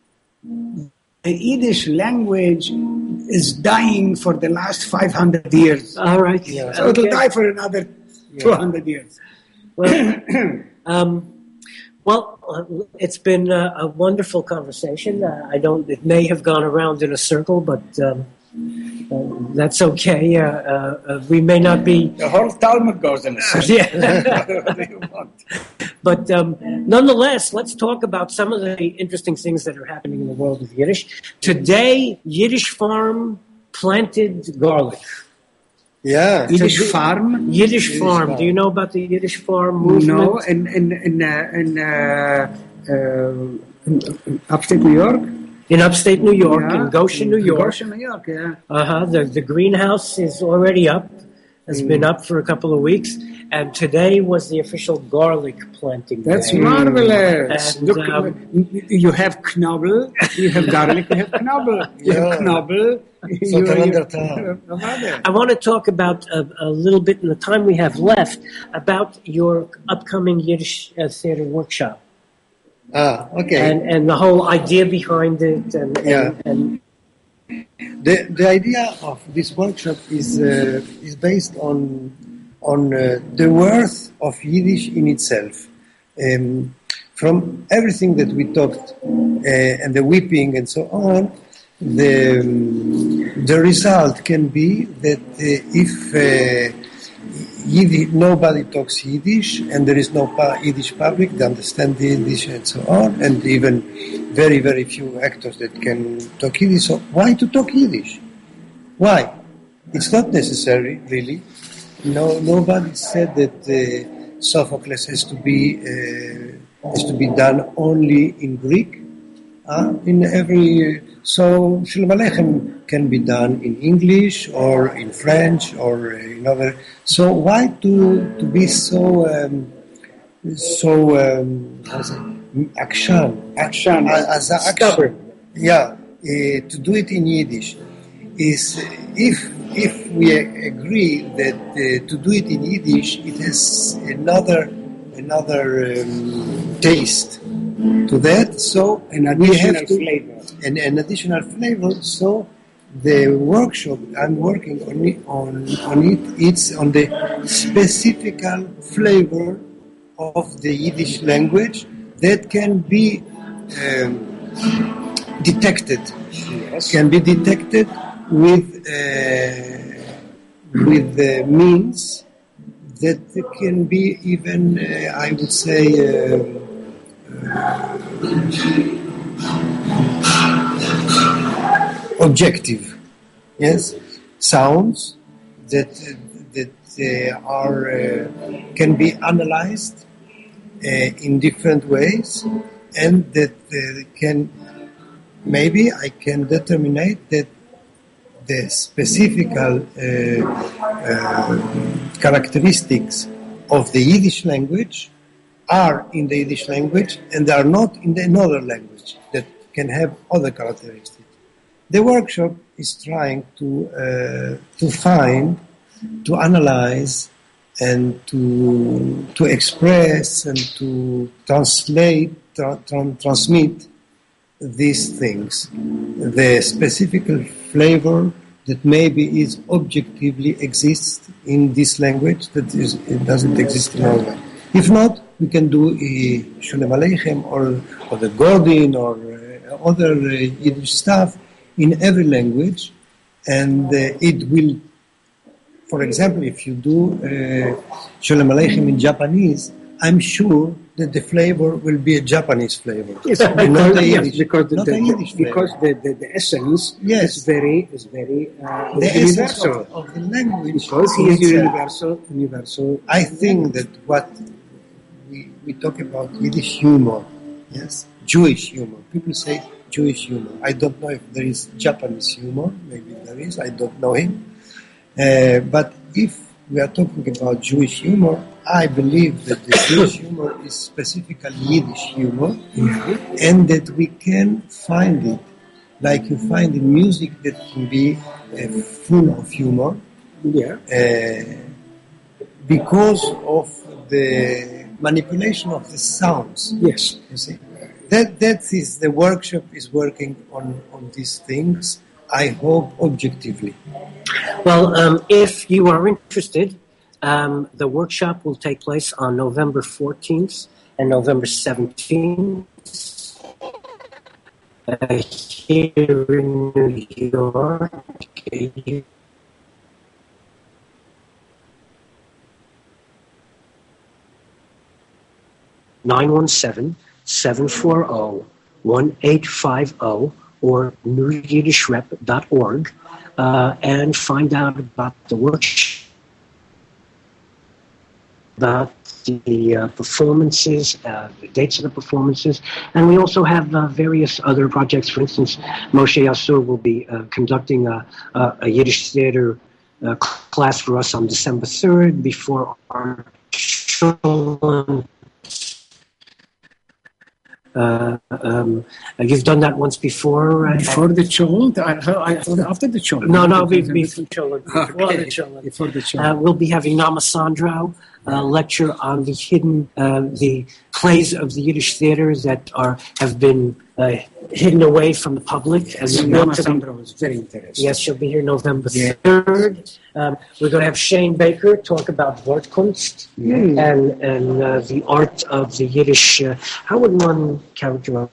the Yiddish language is dying for the last five hundred years. All right. Yeah. So it'll okay. die for another yeah. two hundred years. Well, um, well uh, it's been uh, a wonderful conversation. Uh, I don't, it may have gone around in a circle, but um, uh, that's okay. Uh, uh, uh, we may not be... The whole Talmud goes in a circle. Yeah. But um, nonetheless, let's talk about some of the interesting things that are happening in the world of Yiddish. Today, Yiddish farm planted garlic. Yeah. Yiddish So, Farm. Yiddish, Yiddish Farm. Farm. Do you know about the Yiddish Farm movement? No, in in in, uh, in, uh, uh, in upstate New York. In upstate New York, Yeah, in Goshen, New in York. Goshen, New York. Yeah. Uh-huh. The, the greenhouse is already up. Has been up for a couple of weeks. And today was the official garlic planting That's day. marvelous. And, Look, um, you have knobbel, you have garlic, you have knobbel. You have Yeah. knobbel. So you, calendar you, time. I want to talk about a, a little bit in the time we have left about your upcoming Yiddish uh, theater workshop Ah, okay. and, and the whole idea behind it. And, and, Yeah. and The the idea of this workshop is uh, is based on on uh, the worth of Yiddish in itself. Um, from everything that we talked uh, and the weeping and so on, the um, the result can be that uh, if uh, Yiddish, nobody talks Yiddish and there is no pa- Yiddish public that understand the Yiddish and so on, and even very, very few actors that can talk Yiddish. So why to talk Yiddish? Why? It's not necessary, really. No, nobody said that uh, Sophocles has to be uh, has to be done only in Greek. Uh, in every so Shalom Aleichem can be done in English or in French or in other. So why to to be so um, so um, how's it? Akshan, Akshan. as a Stubborn. Yeah, uh, to do it in Yiddish is uh, if if we agree that uh, to do it in Yiddish it has another another um, taste to that. So An we additional have to flavor. an, an additional flavor. So the workshop I'm working on it, on on it it's on the specific flavor of the Yiddish language that can be um, detected. Yes. Can be detected with uh, with the means that can be even uh, I would say. Uh, objective, yes, sounds that uh, that uh, are uh, can be analyzed uh, in different ways, and that uh, can maybe I can determine that the specific uh, uh, characteristics of the Yiddish language are in the Yiddish language and are not in the another language that can have other characteristics. The workshop is trying to uh, to find, to analyze, and to to express and to translate, tra- tra- transmit these things, the specific flavor that maybe is objectively exists in this language that is it doesn't exist in our language. If not, we can do a Shalom Aleichem or or the Gordin or uh, other uh, Yiddish stuff in every language, and uh, it will, for example, if you do uh, Shalom Aleichem in Japanese, I'm sure that the flavor will be a Japanese flavor, Yes, and because, not a yes, Yiddish, because, the, not the, a Yiddish flavor. because the, the, the essence Yes. is very is very uh, The essence universal. of, of the language Because he in is itself. universal, universal. I think that what we, we talk about Yiddish humor, yes, Jewish humor. People say Jewish humor. I don't know if there is Japanese humor. Maybe there is. I don't know him. Uh, but if we are talking about Jewish humor, I believe that the Jewish humor is specifically Yiddish humor, and that we can find it, like you find in music that can be uh, full of humor, Yeah. uh, because of the manipulation of the sounds. Yes. You see, that that is the workshop is working on on these things. I hope objectively. Well, um, if you are interested, um, the workshop will take place on November fourteenth and November seventeenth uh, here in New York. nine one seven, seven four zero, one eight five zero or new yiddish rep dot org uh, and find out about the workshop about the uh, performances, uh, the dates of the performances, and we also have uh, various other projects. For instance, Moshe Yassur will be uh, conducting a, a, a Yiddish theater uh, class for us on December third before our children. Uh, um, you've done that once before, right? Before the child? I, I thought after the child. No, no, be, before the children. Before Okay. the children. Before the Uh, child. we'll be having Namasandro, a lecture on the hidden, uh, the plays of the Yiddish theater that are have been uh, hidden away from the public. As we Mama want to be- Sandra was very interesting. Yes, she'll be here November Yeah. third. Um, we're going to have Shane Baker talk about Wortkunst Mm. and and uh, the art of the Yiddish. Uh, how would one characterize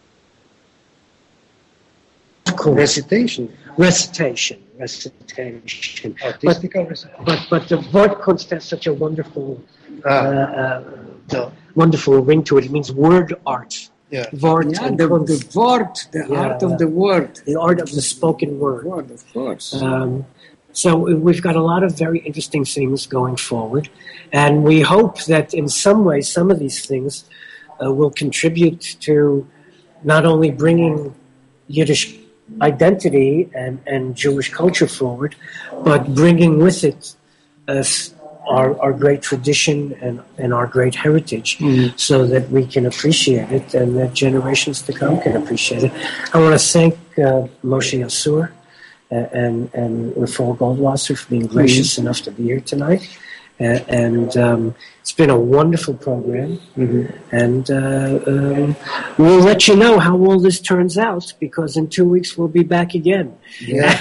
Recitation, recitation? Recitation. artistical recitation. But but the Wortkunst has such a wonderful, uh, Ah, uh, no, wonderful ring to it. It means word art. yeah. Wort Yeah, and the, Kunst. the word, the Yeah, art yeah. of the word. The art of the spoken word. Word, of course. Um, so we've got a lot of very interesting things going forward, and we hope that in some way, some of these things uh, will contribute to not only bringing Yiddish identity and, and Jewish culture forward, but bringing with it uh, our, our great tradition and, and our great heritage, so that we can appreciate it and that generations to come can appreciate it. I want to thank uh, Moshe Yassur and and Rafal Goldwasser for being gracious enough to be here tonight. Uh, and um, it's been a wonderful program. And uh, um, we'll let you know how all this turns out, because in two weeks we'll be back again. Yeah.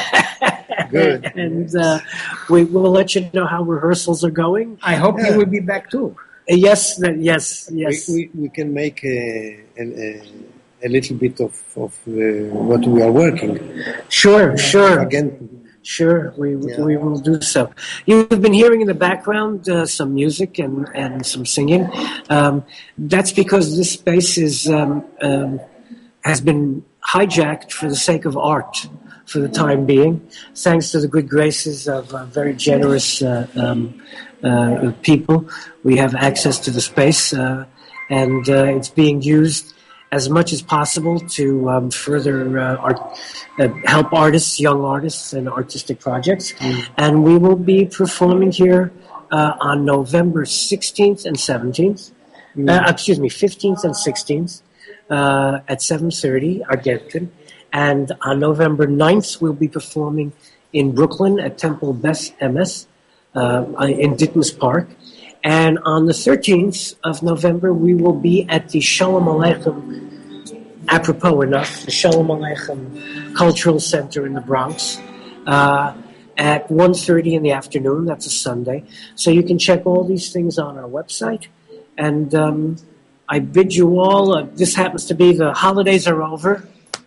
Good. And uh, we will let you know how rehearsals are going. I hope Yeah. you will be back too. Uh, yes, that- yes, yes. We, we, we can make a, a, a, a little bit of, of uh, what we are working. Sure, sure. Again, Sure, we Yeah. we will do so. You've been hearing in the background uh, some music and, and some singing. Um, that's because this space is um, um, has been hijacked for the sake of art for the time being, thanks to the good graces of uh, very generous uh, um, uh, people. We have access to the space, uh, and uh, it's being used as much as possible to um, further uh, art, uh, help artists, young artists, and artistic projects. And we will be performing here uh, on November sixteenth and seventeenth. Uh, excuse me, fifteenth and sixteenth uh, at seven thirty, Argentin. And on November ninth, we'll be performing in Brooklyn at Temple Beth M S uh, in Dittmas Park. And on the thirteenth of November, we will be at the Shalom Aleichem, apropos enough, the Shalom Aleichem Cultural Center in the Bronx uh, at one thirty in the afternoon. That's a Sunday. So you can check all these things on our website. And um, I bid you all, uh, this happens to be the holidays are over.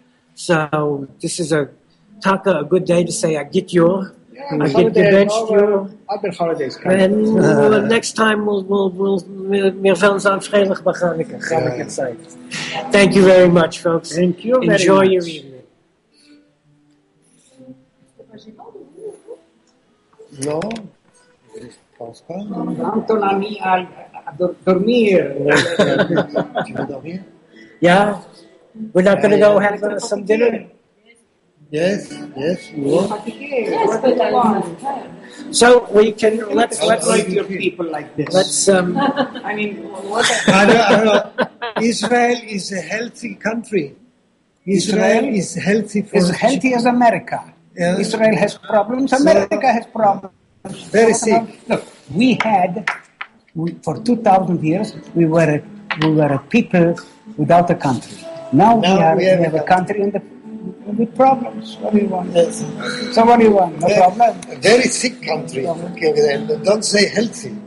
So this is a taka, a good day to say I get you. I get gebenched you. Other holidays. And uh, next time we'll we'll we'll wir werden uns anfreilich bei Chanukah, Chanukah Zeit. Thank you very much, folks. Thank you very Enjoy much. your evening. no, je pense pas. Anton a mis a, a dor- dormir. Tu veux dormir? Yeah, we're not going to go have uh, some dinner. Yes, yes, we will. So we can let's let's Like your people like this. let's um. I mean, what? I don't, I don't know. Israel is a healthy country. Israel is healthy for As healthy as America. Yeah. Israel has problems. America has problems. Very What sick. about- Look, we had we, for two thousand years we were a, we were a people without a country. Now, Now we, are, we we have have, a a country in the, with problems. What do you want? Yes. So what do you want? No Yeah, problem. a very sick country. Okay, then don't say healthy.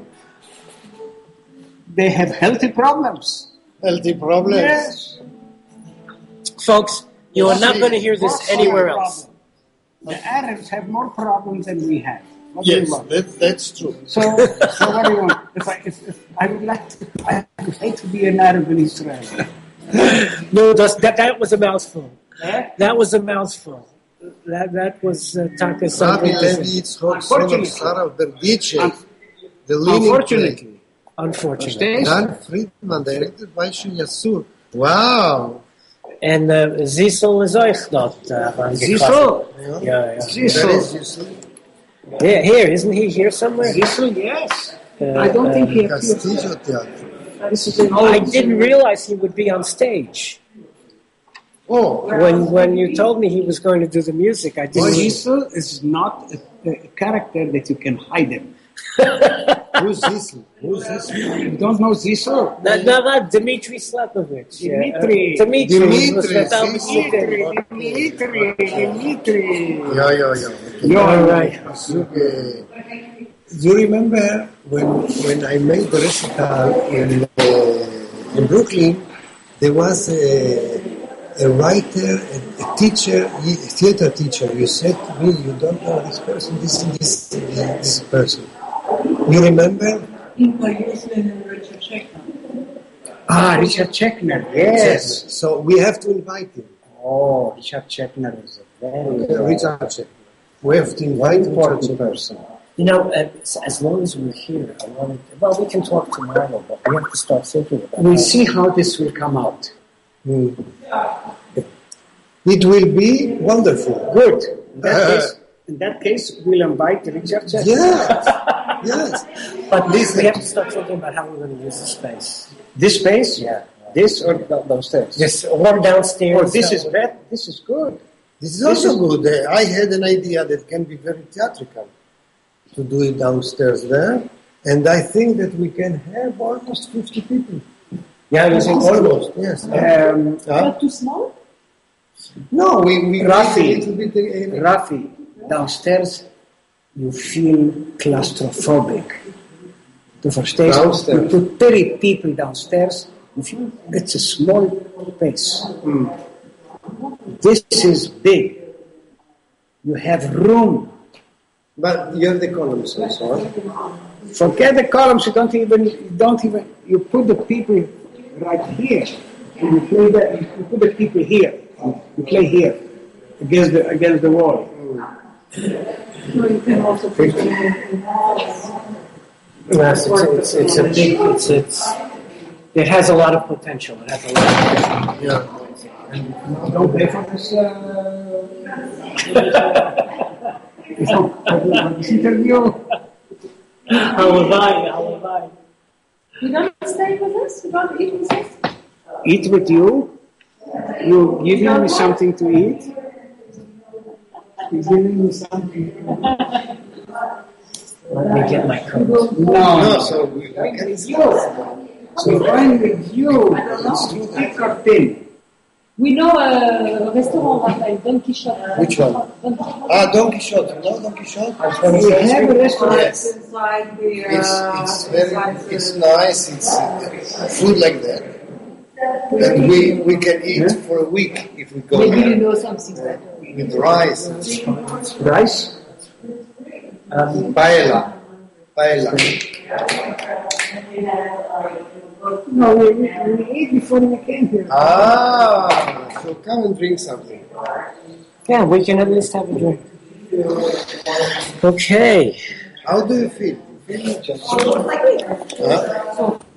They have healthy problems. Healthy problems. Yes. Folks, you are not going to hear this More anywhere problem. else. The Arabs have more problems than we have. What do Yes, you want? that, that's true. So, so what do you want? If I, if, if I would like to, I would hate to be an Arab in Israel. No, that's, that that was a mouthful. Eh? That was a mouthful. That that was uh, Taka Rabbi something. to Levi say. Yitzchok, son of Unfortunately. Sarah Berdichev, Un- the leading Unfortunately, unfortunately. Dan Friedman, directed by Shul Yassur. Wow. And uh, Zisel is euch dort. Uh, Zisel? Yeah, yeah. Zisel. Where is Yassur? Here, here, isn't he here somewhere? Zisel, yes. Uh, I don't think he Castillo Theatre. This is an old. I didn't realize he would be on stage. Oh, When when you told me he was going to do the music, I didn't. Zisel is not a, a character that you can hide him. who's this? Who's this? You don't know Zisel? No, no, no, Dmitry Slepovich. Yeah, Dmitry. uh, Dimitri. Dimitri, was without Zisel. Dimitri. Dimitri, Dimitri. Yeah, yeah, yeah. You're All right. Look, uh, you remember when when I made the recital in uh, in Brooklyn, there was a, a writer, a, a teacher, a theater teacher. You said to me, you don't know this person, this this this person. You remember? Ah, Richard Checkner, yes. So we have to invite him. Oh, Richard Checkner is a very Uh, Richard Checkner. We have to invite important Richard Checkner. person. You know, uh, so as long as we're here, I wanted. Well, we can talk tomorrow, but we have to start thinking about. We'll how- see how this will come out. Hmm. It will be wonderful. Good. In that, Uh, case, in that case, we'll invite Richard Checkner. Yes, yes. But we have to start thinking about how we're going to use the space. This space? Yeah. This or th- downstairs? This or downstairs. Oh, this uh, is bad. This is good. This is also good. Uh, I had an idea that can be very theatrical to do it downstairs there, and I think that we can have almost fifty people. Yeah, you think Almost, yes. Um, Huh? Too small? No, we we Rafi. make a little bit. Uh, Rafi, downstairs you feel claustrophobic. To verstehst, Downstairs. you put thirty people downstairs, you feel it's a small space. This is big. You have room. but you have the columns also. Huh? Forget the columns. You don't even. You don't even. You put the people right here, and you play the. You put the people here. You play here against the against the wall. Yes, it's, it's, it's a big. It's it's. It has a lot of potential. It has a lot of potential. Yeah. Don't pay for this. Uh, this interview. How have I? How have I? You don't stay with us? You don't eat with us? Eat with you. You giving me something to eat. You giving me something. Let me get my coat. No, No. so we, we can. So going with you. Thick or thin. We know a restaurant, Raphael, Don Quixote. Which one? Don Quixote. Ah, Don Quixote. You know Don Quixote? We have a restaurant. Yes. It's it's very it's nice. It's uh, food like that. And we we can eat for a week if we go Maybe you there know something. with rice, Rice. Um, paella, paella. No, we, we, we ate before we came here. Ah, so come and drink something. yeah, we can at least have a drink. Okay. How do you feel? You feel just huh?